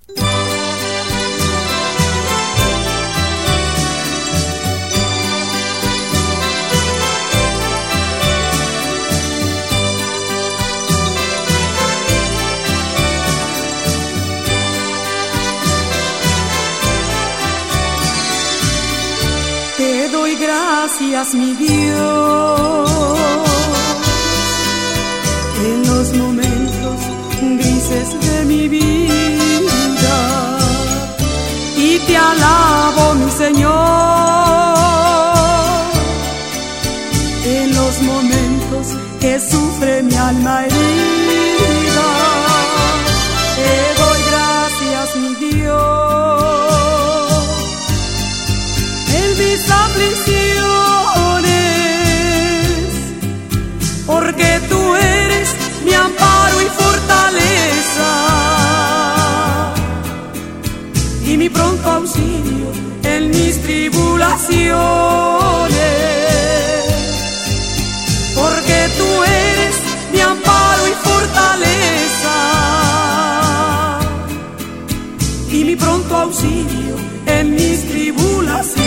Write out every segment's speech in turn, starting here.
Te doy gracias, mi Dios, en los momentos grises de mi vida, y te alabo, mi Señor, en los momentos que sufre mi alma herida. Te doy gracias, mi Dios, en mis aflicciones, porque tú eres mi amparo y fortaleza, y mi pronto auxilio en mis tribulaciones, porque tú eres mi amparo y fortaleza, y mi pronto auxilio en mis tribulaciones.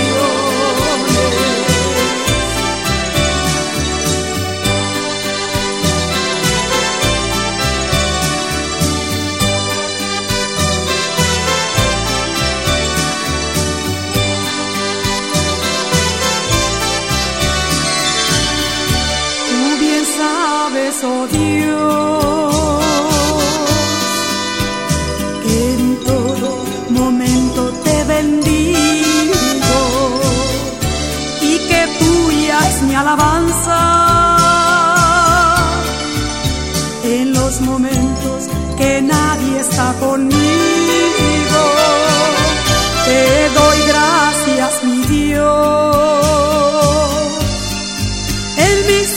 Oh Dios, que en todo momento te bendigo, y que tuya es mi alabanza en los momentos que nadie está conmigo. Te doy gracias, mi Dios, en mis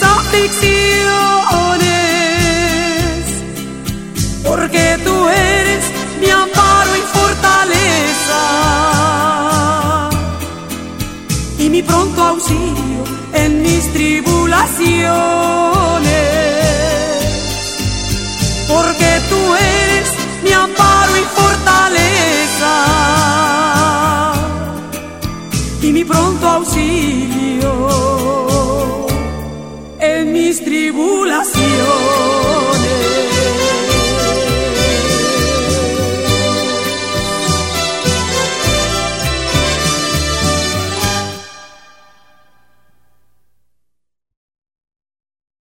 aflicciones, porque tú eres mi amparo y fortaleza, y mi pronto auxilio en mis tribulaciones,